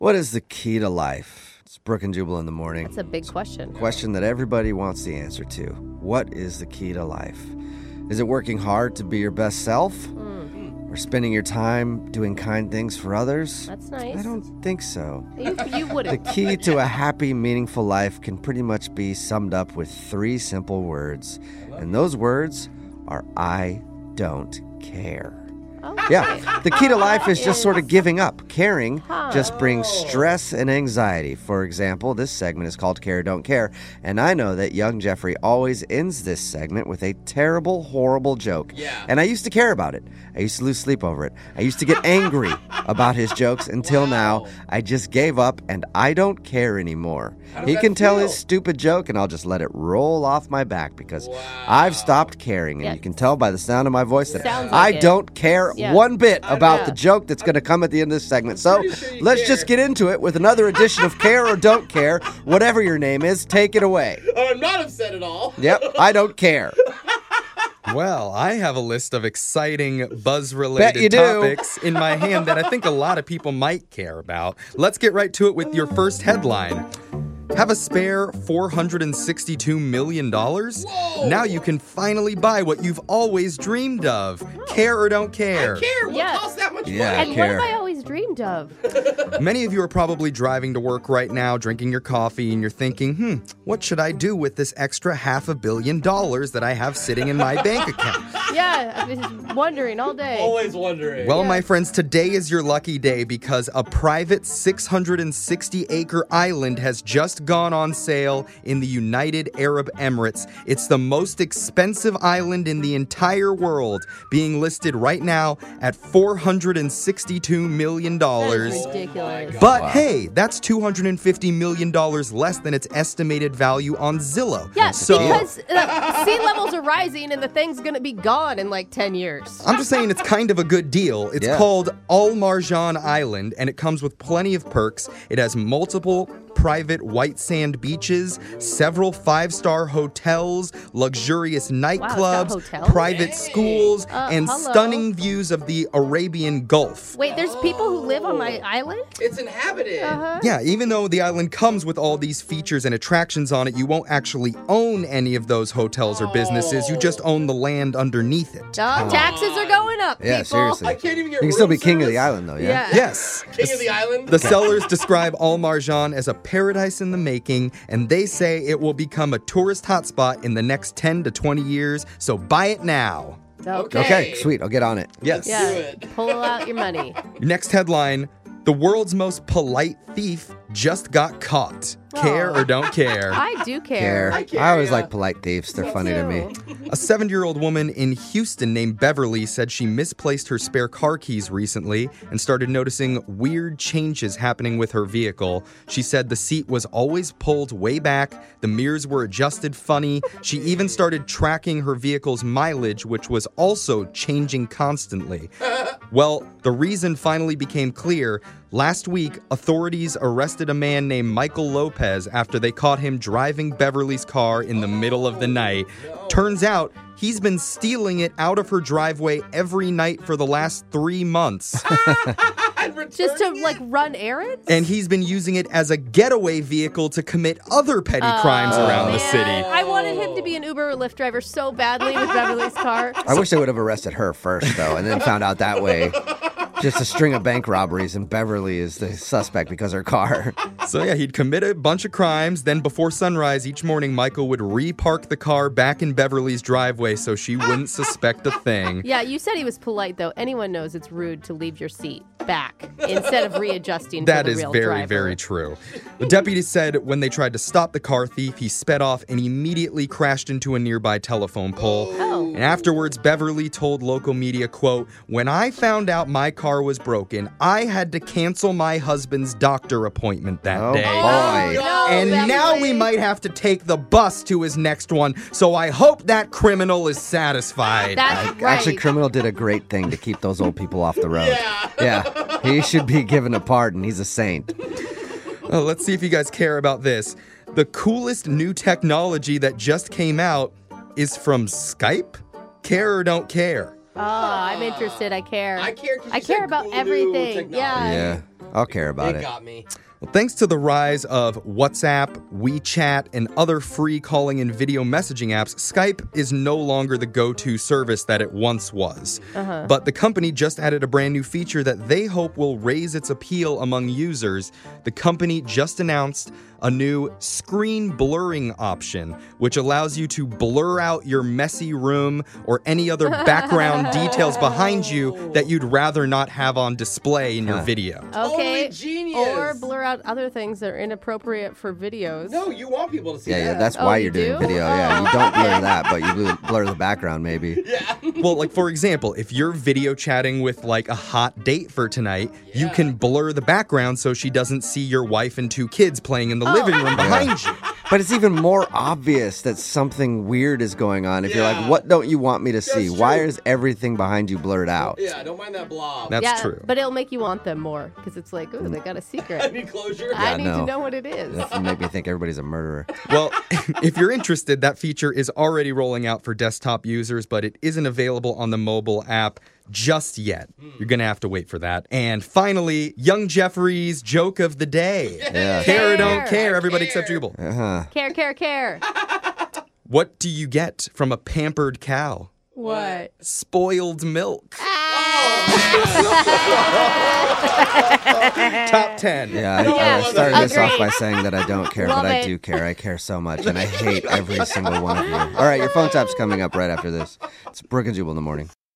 What is the key to life? It's Brooke and Jubal in the morning. That's a big question. Question that everybody wants the answer to. What is the key to life? Is it working hard to be your best self? Or spending your time doing kind things for others? That's nice. I don't think so. You wouldn't. The key to a happy, meaningful life can pretty much be summed up with 3 simple words. And those words are I don't care. Oh, Yeah, the key to life is just sort of giving up. Caring just brings stress and anxiety. For example, this segment is called Care or Don't Care, and I know that young Jeffrey always ends this segment with a terrible, horrible joke. Yeah. And I used to care about it. I used to lose sleep over it. I used to get angry about his jokes until now. I just gave up, and I don't care anymore. He can tell his stupid joke, and I'll just let it roll off my back because I've stopped caring, and you can tell by the sound of my voice that Sounds I like it. don't care Yeah. one bit about the joke that's going to come at the end of this segment. So let's just get into it with another edition of Care or Don't Care. Whatever your name is, take it away. Oh, I'm not upset at all. Yep, I don't care. Well, I have a list of exciting Bet you buzz-related do. topics in my hand that I think a lot of people might care about. Let's get right to it with your first headline. Have a spare $462 million? Now you can finally buy what you've always dreamed of. Care or don't care? Care? What Yeah. costs that much Yeah. money? And care. what have I always dreamed of? Many of you are probably driving to work right now, drinking your coffee, and you're thinking, what should I do with this extra $500 million that I have sitting in my bank account? Yeah, I've been wondering all day. Always wondering. Well, my friends, today is your lucky day because a private 660-acre island has just gone on sale in the United Arab Emirates. It's the most expensive island in the entire world, being listed right now at $462 million. That is ridiculous. But hey, that's $250 million less than its estimated value on Zillow. Yeah, So because sea levels are rising and the thing's going to be gone in like 10 years. I'm just saying it's kind of a good deal. It's called Al Marjan Island, and it comes with plenty of perks. It has multiple private white sand beaches, several 5-star hotels, luxurious nightclubs, hotels? private schools, and hello. stunning views of the Arabian Gulf. Wait, there's people who live on my island? It's inhabited. Yeah, even though the island comes with all these features and attractions on it, you won't actually own any of those hotels or businesses. You just own the land underneath it. Taxes are going up, Yeah, people. seriously. I can't even get You can still be room king of the service? island, though, yeah? Yes. King of the island? The sellers describe Al Marjan as a paradise in the making, and they say it will become a tourist hotspot in the next 10 to 20 years, so buy it now. Okay, sweet. I'll get on it. Yes. Yeah, Do it. pull out your money. Next headline, the world's most polite thief just got caught. Care or don't care? I do care. I always like polite thieves. They're funny to me. A 7-year-old woman in Houston named Beverly said she misplaced her spare car keys recently and started noticing weird changes happening with her vehicle. She said the seat was always pulled way back, the mirrors were adjusted funny. She even started tracking her vehicle's mileage, which was also changing constantly. Well, the reason finally became clear. Last week, authorities arrested a man named Michael Lopez after they caught him driving Beverly's car in the middle of the night. Turns out, he's been stealing it out of her driveway every night for the last 3 months. Just to, like, run errands? And he's been using it as a getaway vehicle to commit other petty crimes around the city. I wanted him to be an Uber or Lyft driver so badly with Beverly's car. I wish they would have arrested her first, though, and then found out that way. Just a string of bank robberies, and Beverly is the suspect because her car. So yeah, he'd commit a bunch of crimes. Then before sunrise each morning, Michael would re-park the car back in Beverly's driveway so she wouldn't suspect a thing. Yeah, you said he was polite, though. Anyone knows it's rude to leave your seat back instead of readjusting That for the is real very, driver. very true. The deputies said when they tried to stop the car thief, he sped off and immediately crashed into a nearby telephone pole. Oh. And afterwards, Beverly told local media, quote, "When I found out my car was broken, I had to cancel my husband's doctor appointment that Oh, day. boy. No, And now Beverly. we might have to take the bus to his next one, so I hope that criminal is satisfied." That's right. Actually, Criminal did a great thing to keep those old people off the road. Yeah, he should be given a pardon. He's a saint. Let's see if you guys care about this. The coolest new technology that just came out is from Skype. Care or don't care? Oh, I'm interested. I care. I care 'cause you I said care about cool new everything. technology. Yeah. Yeah. I'll care about It it. got me. Well, thanks to the rise of WhatsApp, WeChat, and other free calling and video messaging apps, Skype is no longer the go-to service that it once was. But the company just added a brand new feature that they hope will raise its appeal among users. The company just announced a new screen blurring option, which allows you to blur out your messy room or any other background details behind you that you'd rather not have on display in your video. Okay. Totally genius. Or blur out other things that are inappropriate for videos. No, you want people to see Yeah, that. that's Oh, why you you're doing do? video. Yeah, you don't blur that, but you blur the background maybe. Well, like for example, if you're video chatting with like a hot date for tonight, you can blur the background so she doesn't see your wife and 2 kids playing in the living room behind you. But it's even more obvious that something weird is going on if you're Yeah. like, what don't you want me to see? That's Why true. is everything behind you blurred out? Yeah, don't mind that blob. That's yeah, true. But it'll make you want them more because it's like, ooh, they got a I secret. need closure. I need no. to know what it is. You make me think everybody's a murderer. Well, if you're interested, that feature is already rolling out for desktop users, but it isn't available on the mobile app just yet. You're going to have to wait for that. And finally, Young Jeffrey's joke of the day. Yeah. Care or don't Care. care, everybody except Jubal. Care, care, care. What do you get from a pampered cow? What? Spoiled milk. Ah! Top 10. Yeah, I Yeah, started this off agreed. by saying that I don't care, Love but I it. do care. I care so much, and I hate every single one of you. All right, your phone tap's coming up right after this. It's Brooke and Jubal in the morning.